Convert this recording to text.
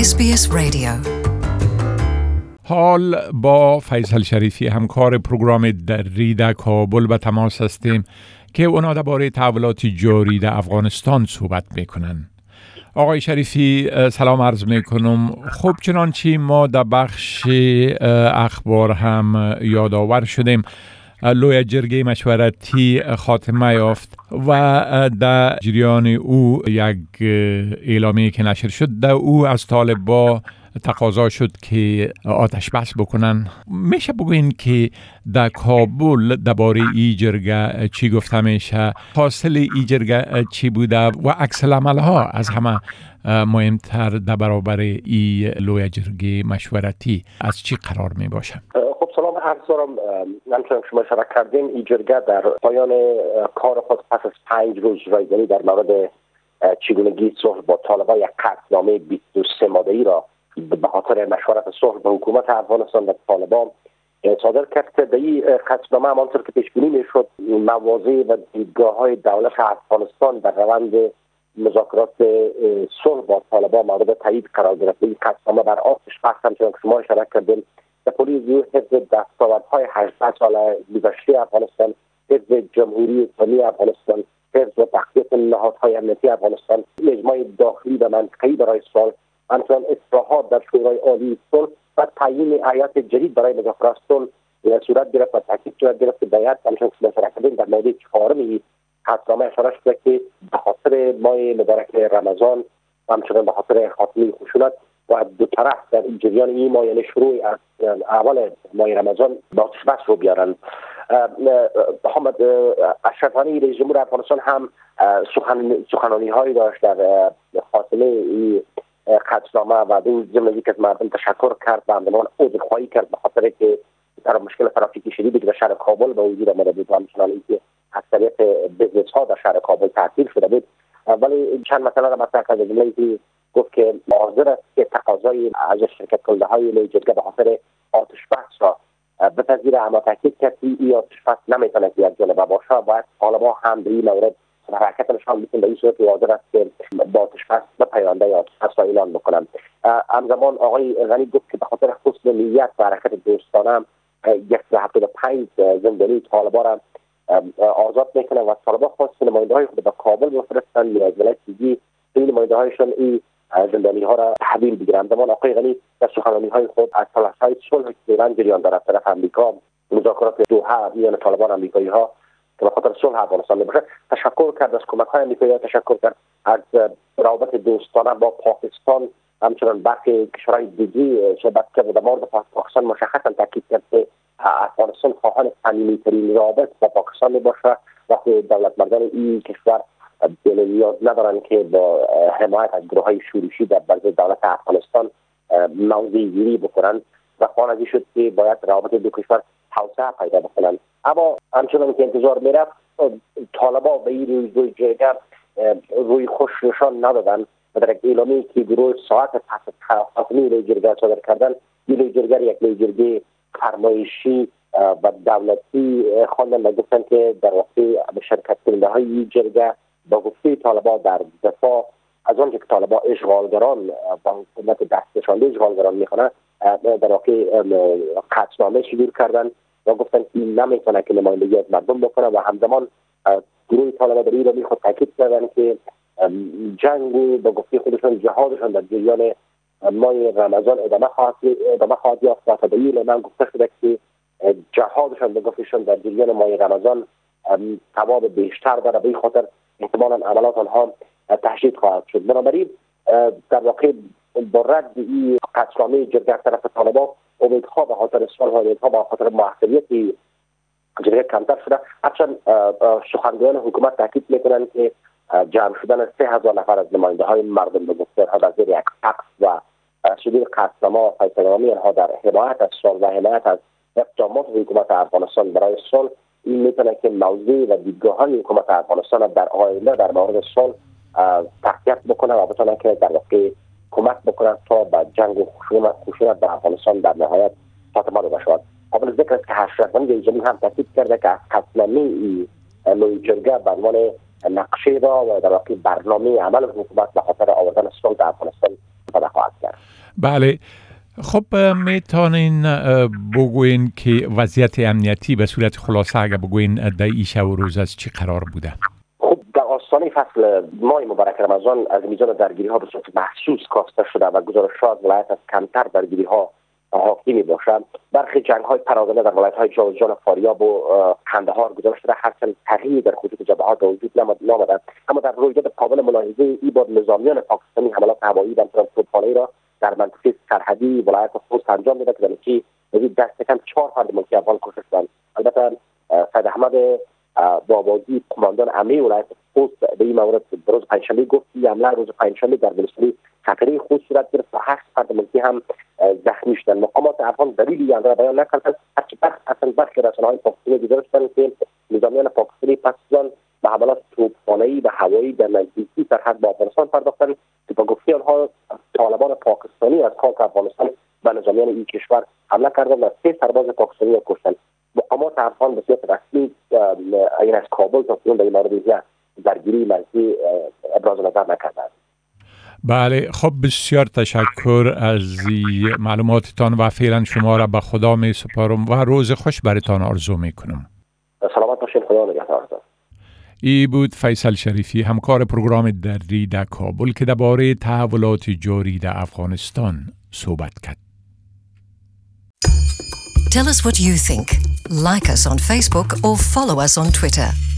SBS Radio. حال با فیصل شریفی همکار پروگرام دری در کابل به تماس هستیم که اونا درباره تحولات جاری در افغانستان صحبت میکنن. آقای شریفی سلام عرض میکنم. خب چنانچه ما در بخش اخبار هم یادآور شدیم، لوی جرگه مشورتی خاتمه یافت و در جریان او یک اعلامیه که نشر شد در او از طالبان تقاضا شد که آتش بس بکنن. میشه بگوین که در کابل درباره ای جرگه چی گفته میشه، حاصل ای جرگه چی بوده و عکس العمل ها از همه مهمتر در برابر ای لوی جرگه مشورتی از چی قرار می باشه؟ خب سلام عرض دارم. همچنان شما اشاره کردین این جرگه در پایان کار خود پس از 5 روز رایزنی در مورد چگونگی صلح با طالبان یک قطعنامه 23 ماده‌ای را به خاطر مشورت صلح با حکومت افغانستان و طالبان صادر کرد که در این قطعنامه همانطور که پیش بینی میشد مواضع و دیدگاه‌های دولت افغانستان در روند مذاکرات صلح با طالبان مورد تایید قرار گرفت. این قطعنامه بر آتش بس همچنان که شما اشاره کردین در پلیس حزب دستاوردهای 18 سال گذشته افغانستان، حزب جمهوری اسلامی افغانستان، حزب تخطیط نهادهای امنیتی افغانستان، اجماع داخلی و منطقه‌ای برای صلح، همچنان اصلاحات در شورای عالی صلح و تعیین هیئت جدید برای مذاکرات صلح صورت گرفت و تاکید صورت گرفت که باید همچنان که اشاره کردین در مورد چهارم قطعنامه اشاره شده که به خاطر ماه مبارک رمضان و همچنان به خاطر خاتمه خشونت و دو طرف در جریان این ماه، یعنی شروع از اول ماه رمضان، با آتش بس رو بیارن. محمد اشرف غنی رئیس جمهور افغانستان هم سخنرانی هایی داشت در خاتمه این قطعنامه و دو جمله که مردم تشکر کرد و همزمان عذرخواهی کرد به خاطر که در مشکل ترافیکی شدیدی که در شهر کابل به وجود آمده بود و همچنان اینکه اکثریت بزنس ها در شهر کابل تعطیل شده بود، ولی چند مسئله را مطرح کرد. جمله که گفت که حاضر است که تقاضای از شرکت کننده های لوی جرگه به خاطر آتش بس را بپذیره، اما تاکید کرد که این آتش بس نمیتونه که یک جانبه باشه، باید طالبان هم به این مورد حرکت نشان بدن به این صورت که حاضر است که با آتش بس به پاینده آتش بس را اعلان بکنند. همزمان آقای غنی گفت که به خاطر حسن نیت و حرکت دوستانه 175 زندانی طالبان را آزاد میکنه و طالبان خواست نماینده های خود به کابل بفرستند یا از ولایت دیگه این نماینده هایشان این زندانی ها را تحویل بگیرند. زمان آقای غنی در سخنرانی های خود از تلاش های صلح که ایران جریان دارد طرف امریکا، مذاکرات دوحه میان طالبان امریکایی ها که به خاطر صلح افغانستان باشه تشکر کرد، از کمک های امریکایی ها تشکر کرد، از روابط دوستانه با پاکستان همچنان برخی کشورهای دیگه صحبت کرد و در مورد پاکستان مشخصا تاکید کرد که افغانستان خواهان صمیمی‌ترین رابط با پاکستان باشه و دولت مردان این کشور دل نیاز ندارن که با حمایت از گروه‌های شورشی در برای دولت افغانستان موضع گیری بکنن و خواهان شد که باید روابط دو کشور توسعه پیدا بکنن. اما همچنان که انتظار میرفت طالبان به این روی جرگه روی خوش نشان ندادن و در یک اعلامیه که گروه ساعت پس خاتمه لوی جرگه صادر کردن، این لوی جرگه یک لوی جرگه فرمایشی و دولتی خواندن و گفتن که در واقع شرکت کننده های این جرگه با گفته طالبان در دفاع از آنچه که طالبان اشغالگران با حکومت دستنشانده اشغالگران میخوانند در واقع قطعنامه صدور کردن و گفتن که این نمیتونه که نمایندگی از مردم بکنه و همزمان گروه طالبان در این خود تاکید کردن که جنگ با گفته خودشان جهادشان در جریان ماه رمضان ادامه خواهد یافت و تا به این من گفته شده که جهادشان به گفتشان در جریان ماه رمضان ثواب بیشتر داره، به این خاطر احتمالاً عملات آنها تشدید خواهد شد. بنابراین در واقع با رد این قطعنامه جرگه از طرف طالبان امیدها به خاطر صلح و امیدها به خاطر موفقیت جرگه کمتر شده. هرچند سخنگویان حکومت تاکید میکنند که جمع شدن 3000 نفر از نماینده های مردم به گفته ها در زیر یک عکس و صدور قطعنامه و فیصله‌نامه آنها در حمایت از صلح و حمایت از اقدامات حکومت افغانستان برای صلح این میتونه که موضوع و دیدگاه‌های حکومت افغانستان در آینده در مورد صلح تقویت بکنه و بتونه که در واقع کمک بکنه تا به جنگ و خشونت در افغانستان در نهایت خاتمه بشود. قابل ذکر است که اشرف غنی رئیس جمهور هم تاکید کرده که قطعنامه لوی جرگه به عنوان نقشه را و در واقع برنامه عمل حکومت به خاطر آوردن صلح در افغانستان استفاده خواهد کرد. بله. خب میتونین بگوین که وضعیت امنیتی به صورت خلاصه اگر بگوین در این شب و روز از چی قرار بوده؟ خب در آستانه فصل ماه مبارک رمضان از میزان درگیری ها به صورت محسوس کاسته شده و گزارشات ولایت از کمتر درگیری ها حاکی می باشد. برخی جنگ های پراگنده در ولایت های جوزجان، فاریاب و قندهار گزارش شده، هرچند تغییری در خطوط جبهات به وجود نآمده، اما در رویداد قابل ملاحظه این بار نظامیان پاکستانی حملات هوایی و توپخانه‌ای را در منطقه سرحدی ولایت خوست انجام داده که در دست کم 4 فرد ملکی افغان کشته شدند. البته سید احمد بابازی قماندان امنیه ولایت خوست به این مورد روز پنجشنبه گفت که حمله روز پنجشنبه در ولسوالی خطری خوست صورت گرفت و 8 فرد ملکی هم زخمی شدند. مقامات افغان دلیلی آن را بیان نکردند، هرچه برخی رسانه‌های پاکستانی گزارش کردند که نظامیان پاکستانی پس از آن به حملات توپخانه‌ای و هوایی در نزدیکی سرحد با افغانستان پرداختند که با گفته آنها طالبان پاکستانی از خاک افغانستان به نظامیان این کشور حمله کردند و 3 سرباز پاکستانی را کشتند. مقامات افغان به صورت رسمی این از کابل تا کنون در این مورد درگیری مرزی ابراز نظر نکردند. بله، خب بسیار تشکر از معلوماتتان و فعلا شما را به خدا می سپارم و روز خوش برتان آرزو می کنم. سلامت باشین، خدا نگهدارتان. ای بود فیصل شریفی، همکار پروگرام دری در کابل که درباره تحولات جاری در افغانستان صحبت کرد. Tell us what you think. Like us on Facebook or follow us on Twitter.